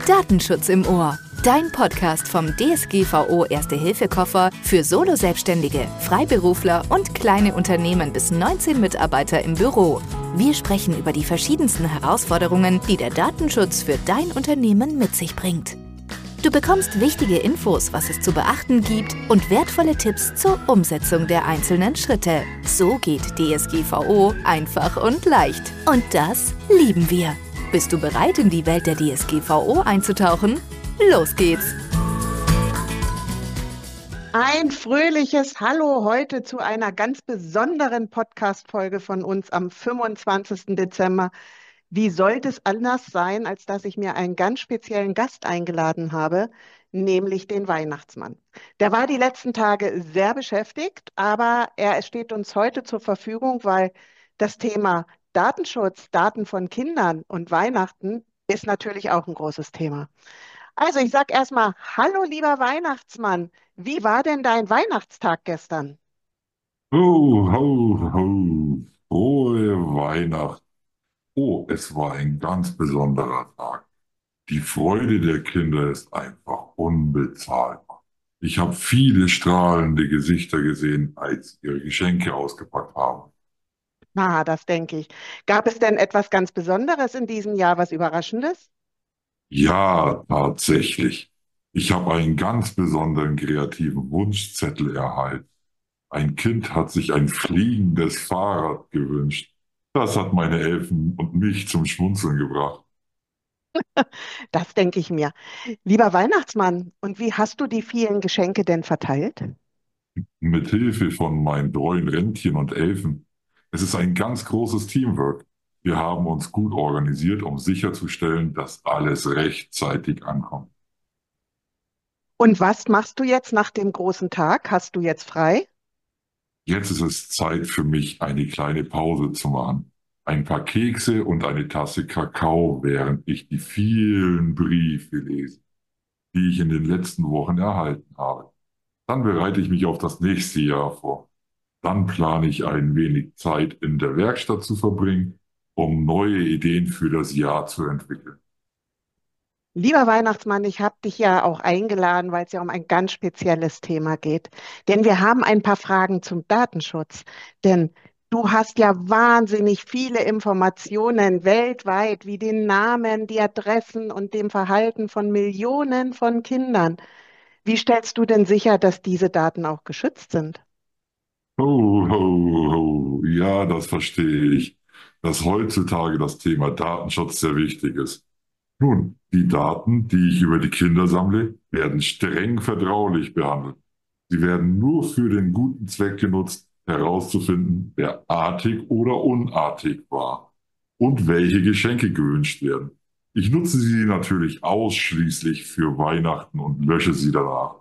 Datenschutz im Ohr. Dein Podcast vom DSGVO Erste-Hilfe-Koffer für Solo-Selbstständige, Freiberufler und kleine Unternehmen bis 19 Mitarbeiter im Büro. Wir sprechen über die verschiedensten Herausforderungen, die der Datenschutz für dein Unternehmen mit sich bringt. Du bekommst wichtige Infos, was es zu beachten gibt und wertvolle Tipps zur Umsetzung der einzelnen Schritte. So geht DSGVO einfach und leicht. Und das lieben wir. Bist du bereit, in die Welt der DSGVO einzutauchen? Los geht's! Ein fröhliches Hallo heute zu einer ganz besonderen Podcast-Folge von uns am 25. Dezember. Wie sollte es anders sein, als dass ich mir einen ganz speziellen Gast eingeladen habe, nämlich den Weihnachtsmann. Der war die letzten Tage sehr beschäftigt, aber er steht uns heute zur Verfügung, weil das Thema Datenschutz, Daten von Kindern und Weihnachten ist natürlich auch ein großes Thema. Also ich sage erstmal, hallo lieber Weihnachtsmann, wie war denn dein Weihnachtstag gestern? Ho, ho, ho, frohe Weihnacht. Oh, es war ein ganz besonderer Tag. Die Freude der Kinder ist einfach unbezahlbar. Ich habe viele strahlende Gesichter gesehen, als sie ihre Geschenke ausgepackt haben. Na, das denke ich. Gab es denn etwas ganz Besonderes in diesem Jahr, was Überraschendes? Ja, tatsächlich. Ich habe einen ganz besonderen kreativen Wunschzettel erhalten. Ein Kind hat sich ein fliegendes Fahrrad gewünscht. Das hat meine Elfen und mich zum Schmunzeln gebracht. Das denke ich mir. Lieber Weihnachtsmann, und wie hast du die vielen Geschenke denn verteilt? Mit Hilfe von meinen treuen Rentchen und Elfen. Es ist ein ganz großes Teamwork. Wir haben uns gut organisiert, um sicherzustellen, dass alles rechtzeitig ankommt. Und was machst du jetzt nach dem großen Tag? Hast du jetzt frei? Jetzt ist es Zeit für mich, eine kleine Pause zu machen. Ein paar Kekse und eine Tasse Kakao, während ich die vielen Briefe lese, die ich in den letzten Wochen erhalten habe. Dann bereite ich mich auf das nächste Jahr vor. Dann plane ich ein wenig Zeit in der Werkstatt zu verbringen, um neue Ideen für das Jahr zu entwickeln. Lieber Weihnachtsmann, ich habe dich ja auch eingeladen, weil es ja um ein ganz spezielles Thema geht. Denn wir haben ein paar Fragen zum Datenschutz. Denn du hast ja wahnsinnig viele Informationen weltweit, wie den Namen, die Adressen und dem Verhalten von Millionen von Kindern. Wie stellst du denn sicher, dass diese Daten auch geschützt sind? Ho, ho, ho. Ja, das verstehe ich, dass heutzutage das Thema Datenschutz sehr wichtig ist. Nun, die Daten, die ich über die Kinder sammle, werden streng vertraulich behandelt. Sie werden nur für den guten Zweck genutzt, herauszufinden, wer artig oder unartig war und welche Geschenke gewünscht werden. Ich nutze sie natürlich ausschließlich für Weihnachten und lösche sie danach.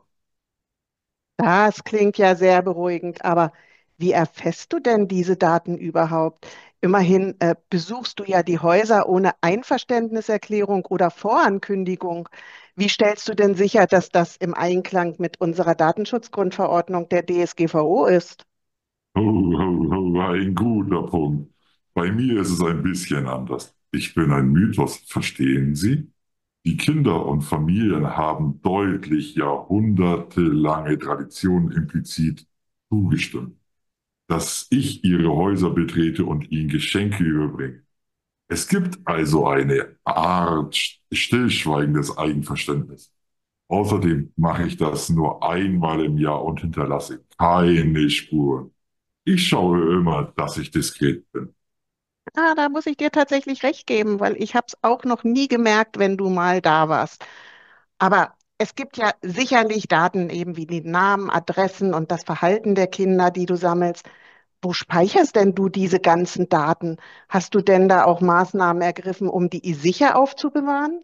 Das klingt ja sehr beruhigend, aber wie erfasst du denn diese Daten überhaupt? Immerhin besuchst du ja die Häuser ohne Einverständniserklärung oder Vorankündigung. Wie stellst du denn sicher, dass das im Einklang mit unserer Datenschutzgrundverordnung der DSGVO ist? Ho, ho, ho, ein guter Punkt. Bei mir ist es ein bisschen anders. Ich bin ein Mythos, verstehen Sie? Die Kinder und Familien haben deutlich jahrhundertelange Traditionen implizit zugestimmt, dass ich ihre Häuser betrete und ihnen Geschenke überbringe. Es gibt also eine Art stillschweigendes Eigenverständnis. Außerdem mache ich das nur einmal im Jahr und hinterlasse keine Spuren. Ich schaue immer, dass ich diskret bin. Ah, da muss ich dir tatsächlich recht geben, weil ich habe es auch noch nie gemerkt, wenn du mal da warst. Aber es gibt ja sicherlich Daten eben wie die Namen, Adressen und das Verhalten der Kinder, die du sammelst. Wo speicherst denn du diese ganzen Daten? Hast du denn da auch Maßnahmen ergriffen, um die sicher aufzubewahren?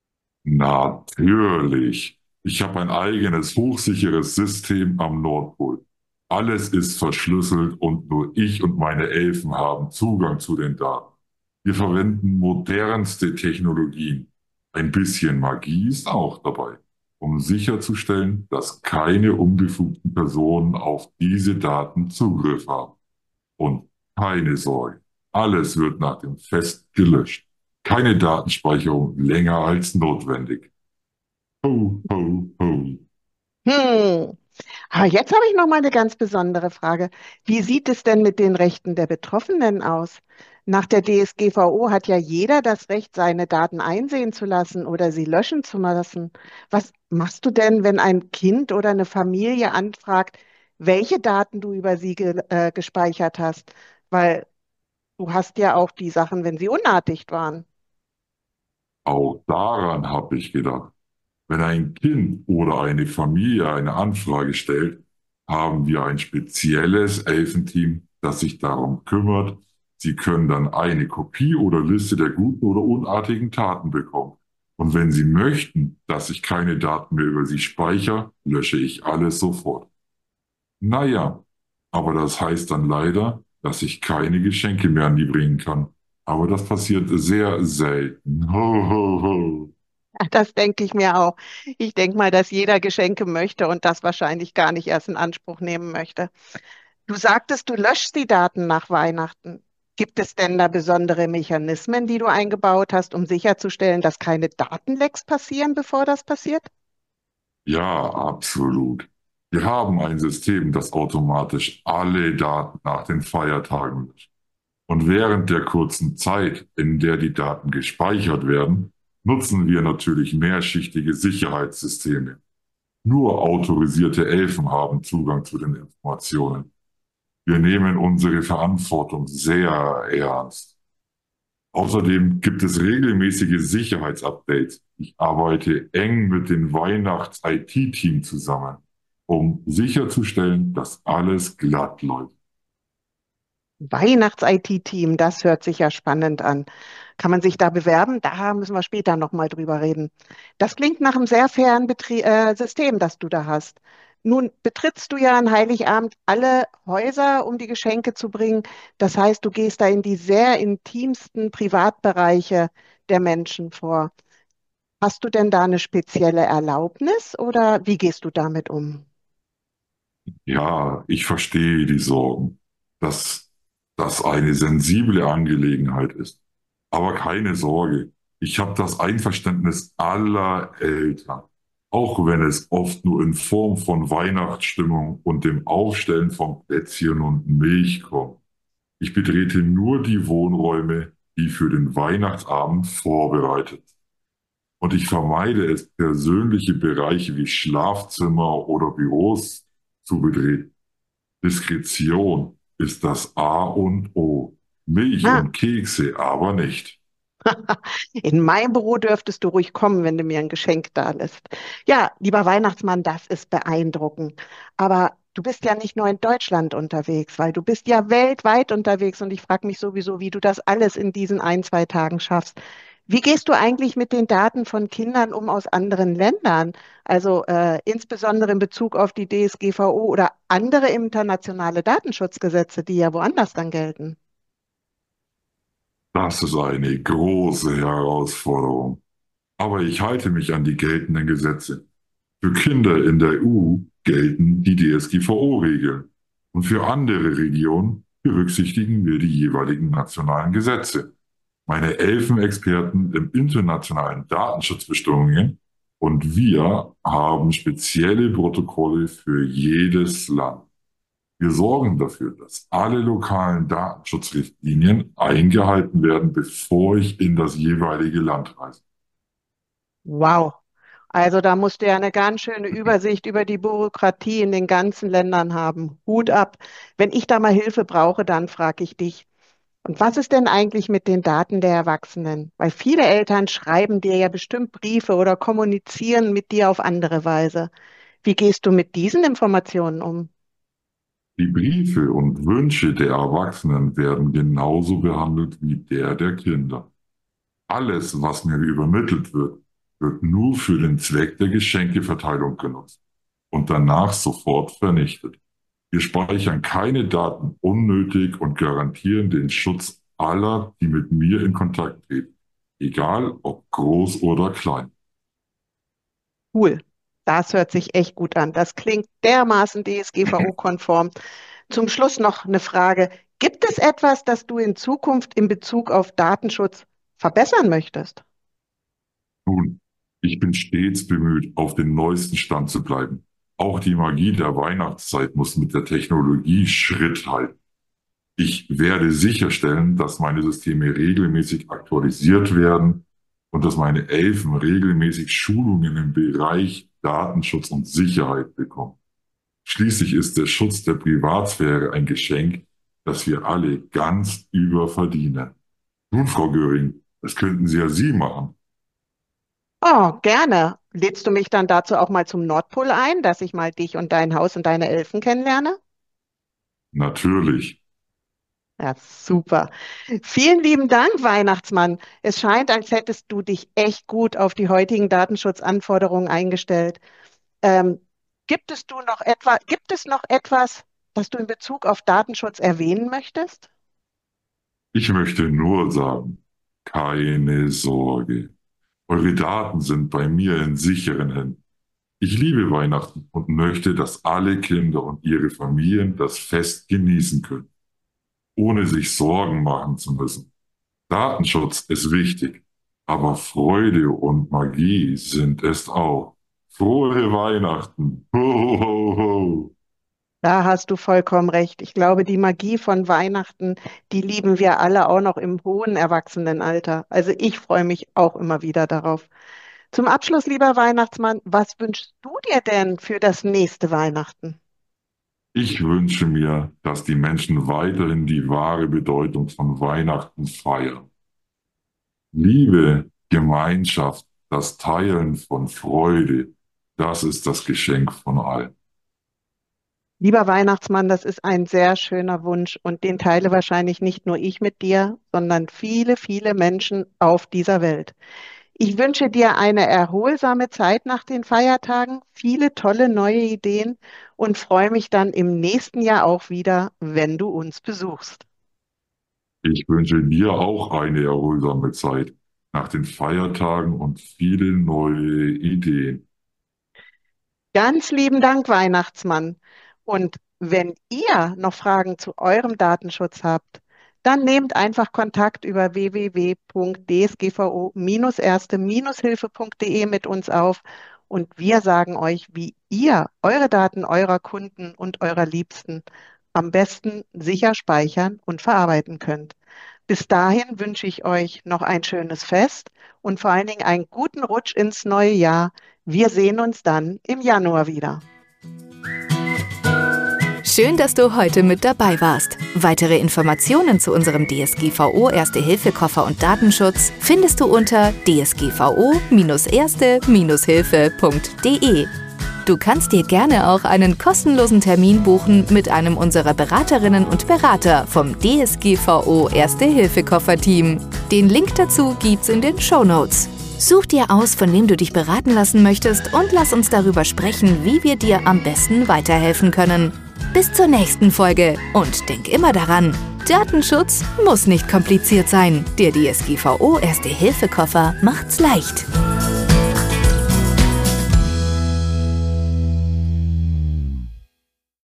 Natürlich. Ich habe ein eigenes hochsicheres System am Nordpol. Alles ist verschlüsselt und nur ich und meine Elfen haben Zugang zu den Daten. Wir verwenden modernste Technologien. Ein bisschen Magie ist auch dabei, um sicherzustellen, dass keine unbefugten Personen auf diese Daten Zugriff haben. Und keine Sorge, alles wird nach dem Fest gelöscht. Keine Datenspeicherung länger als notwendig. Ho, ho, ho. Hm. Aber jetzt habe ich noch mal eine ganz besondere Frage. Wie sieht es denn mit den Rechten der Betroffenen aus? Nach der DSGVO hat ja jeder das Recht, seine Daten einsehen zu lassen oder sie löschen zu lassen. Was machst du denn, wenn ein Kind oder eine Familie anfragt, welche Daten du über sie gespeichert hast? Weil du hast ja auch die Sachen, wenn sie unartig waren. Auch daran habe ich gedacht. Wenn ein Kind oder eine Familie eine Anfrage stellt, haben wir ein spezielles Elfenteam, das sich darum kümmert. Sie können dann eine Kopie oder Liste der guten oder unartigen Taten bekommen. Und wenn Sie möchten, dass ich keine Daten mehr über Sie speichere, lösche ich alles sofort. Naja, aber das heißt dann leider, dass ich keine Geschenke mehr an die bringen kann. Aber das passiert sehr selten. Ho, ho, ho. Das denke ich mir auch. Ich denke mal, dass jeder Geschenke möchte und das wahrscheinlich gar nicht erst in Anspruch nehmen möchte. Du sagtest, du löschst die Daten nach Weihnachten. Gibt es denn da besondere Mechanismen, die du eingebaut hast, um sicherzustellen, dass keine Datenlecks passieren, bevor das passiert? Ja, absolut. Wir haben ein System, das automatisch alle Daten nach den Feiertagen löscht. Und während der kurzen Zeit, in der die Daten gespeichert werden, nutzen wir natürlich mehrschichtige Sicherheitssysteme. Nur autorisierte Elfen haben Zugang zu den Informationen. Wir nehmen unsere Verantwortung sehr ernst. Außerdem gibt es regelmäßige Sicherheitsupdates. Ich arbeite eng mit dem Weihnachts-IT-Team zusammen, um sicherzustellen, dass alles glatt läuft. Weihnachts-IT-Team, das hört sich ja spannend an. Kann man sich da bewerben? Da müssen wir später nochmal drüber reden. Das klingt nach einem sehr fairen System, das du da hast. Nun betrittst du ja an Heiligabend alle Häuser, um die Geschenke zu bringen. Das heißt, du gehst da in die sehr intimsten Privatbereiche der Menschen vor. Hast du denn da eine spezielle Erlaubnis oder wie gehst du damit um? Ja, ich verstehe die Sorgen, dass das eine sensible Angelegenheit ist. Aber keine Sorge, ich habe das Einverständnis aller Eltern, auch wenn es oft nur in Form von Weihnachtsstimmung und dem Aufstellen von Plätzchen und Milch kommt. Ich betrete nur die Wohnräume, die für den Weihnachtsabend vorbereitet. Und ich vermeide es, persönliche Bereiche wie Schlafzimmer oder Büros zu betreten. Diskretion ist das A und O. Milch Ah, und Kekse aber nicht. in mein Büro dürftest du ruhig kommen, wenn du mir ein Geschenk da lässt. Ja, lieber Weihnachtsmann, das ist beeindruckend. Aber du bist ja nicht nur in Deutschland unterwegs, weil du bist ja weltweit unterwegs und ich frage mich sowieso, wie du das alles in diesen ein, zwei Tagen schaffst. Wie gehst du eigentlich mit den Daten von Kindern um aus anderen Ländern? Also insbesondere in Bezug auf die DSGVO oder andere internationale Datenschutzgesetze, die ja woanders dann gelten. Das ist eine große Herausforderung. Aber ich halte mich an die geltenden Gesetze. Für Kinder in der EU gelten die DSGVO-Regeln. Und für andere Regionen berücksichtigen wir die jeweiligen nationalen Gesetze. Meine Elfenexperten im internationalen Datenschutzbestimmungen und wir haben spezielle Protokolle für jedes Land. Wir sorgen dafür, dass alle lokalen Datenschutzrichtlinien eingehalten werden, bevor ich in das jeweilige Land reise. Wow. Also da musst du ja eine ganz schöne Übersicht über die Bürokratie in den ganzen Ländern haben. Hut ab. Wenn ich da mal Hilfe brauche, dann frage ich dich. Und was ist denn eigentlich mit den Daten der Erwachsenen? Weil viele Eltern schreiben dir ja bestimmt Briefe oder kommunizieren mit dir auf andere Weise. Wie gehst du mit diesen Informationen um? Die Briefe und Wünsche der Erwachsenen werden genauso behandelt wie der Kinder. Alles, was mir übermittelt wird, wird nur für den Zweck der Geschenkeverteilung genutzt und danach sofort vernichtet. Wir speichern keine Daten unnötig und garantieren den Schutz aller, die mit mir in Kontakt treten, egal ob groß oder klein. Cool. Das hört sich echt gut an. Das klingt dermaßen DSGVO-konform. Zum Schluss noch eine Frage. Gibt es etwas, das du in Zukunft in Bezug auf Datenschutz verbessern möchtest? Nun, ich bin stets bemüht, auf dem neuesten Stand zu bleiben. Auch die Magie der Weihnachtszeit muss mit der Technologie Schritt halten. Ich werde sicherstellen, dass meine Systeme regelmäßig aktualisiert werden und dass meine Elfen regelmäßig Schulungen im Bereich Datenschutz und Sicherheit bekommen. Schließlich ist der Schutz der Privatsphäre ein Geschenk, das wir alle ganz überverdienen. Nun, Frau Göring, das könnten Sie machen. Oh, gerne. Lädst du mich dann dazu auch mal zum Nordpol ein, dass ich mal dich und dein Haus und deine Elfen kennenlerne? Natürlich. Ja, super. Vielen lieben Dank, Weihnachtsmann. Es scheint, als hättest du dich echt gut auf die heutigen Datenschutzanforderungen eingestellt. Ähm, gibt es noch etwas, das du in Bezug auf Datenschutz erwähnen möchtest? Ich möchte nur sagen, keine Sorge. Eure Daten sind bei mir in sicheren Händen. Ich liebe Weihnachten und möchte, dass alle Kinder und ihre Familien das Fest genießen können, ohne sich Sorgen machen zu müssen. Datenschutz ist wichtig, aber Freude und Magie sind es auch. Frohe Weihnachten! Ho, ho, ho! Da hast du vollkommen recht. Ich glaube, die Magie von Weihnachten, die lieben wir alle auch noch im hohen Erwachsenenalter. Also ich freue mich auch immer wieder darauf. Zum Abschluss, lieber Weihnachtsmann, was wünschst du dir denn für das nächste Weihnachten? Ich wünsche mir, dass die Menschen weiterhin die wahre Bedeutung von Weihnachten feiern. Liebe, Gemeinschaft, das Teilen von Freude, das ist das Geschenk von allen. Lieber Weihnachtsmann, das ist ein sehr schöner Wunsch und den teile wahrscheinlich nicht nur ich mit dir, sondern viele, viele Menschen auf dieser Welt. Ich wünsche dir eine erholsame Zeit nach den Feiertagen, viele tolle neue Ideen und freue mich dann im nächsten Jahr auch wieder, wenn du uns besuchst. Ich wünsche dir auch eine erholsame Zeit nach den Feiertagen und viele neue Ideen. Ganz lieben Dank, Weihnachtsmann. Und wenn ihr noch Fragen zu eurem Datenschutz habt, dann nehmt einfach Kontakt über www.dsgvo-erste-hilfe.de mit uns auf und wir sagen euch, wie ihr eure Daten eurer Kunden und eurer Liebsten am besten sicher speichern und verarbeiten könnt. Bis dahin wünsche ich euch noch ein schönes Fest und vor allen Dingen einen guten Rutsch ins neue Jahr. Wir sehen uns dann im Januar wieder. Schön, dass du heute mit dabei warst. Weitere Informationen zu unserem DSGVO Erste-Hilfe-Koffer und Datenschutz findest du unter dsgvo-erste-hilfe.de. Du kannst dir gerne auch einen kostenlosen Termin buchen mit einem unserer Beraterinnen und Berater vom DSGVO Erste-Hilfe-Koffer-Team. Den Link dazu gibt's in den Shownotes. Such dir aus, von wem du dich beraten lassen möchtest und lass uns darüber sprechen, wie wir dir am besten weiterhelfen können. Bis zur nächsten Folge und denk immer daran, Datenschutz muss nicht kompliziert sein. Der DSGVO Erste-Hilfe-Koffer macht's leicht.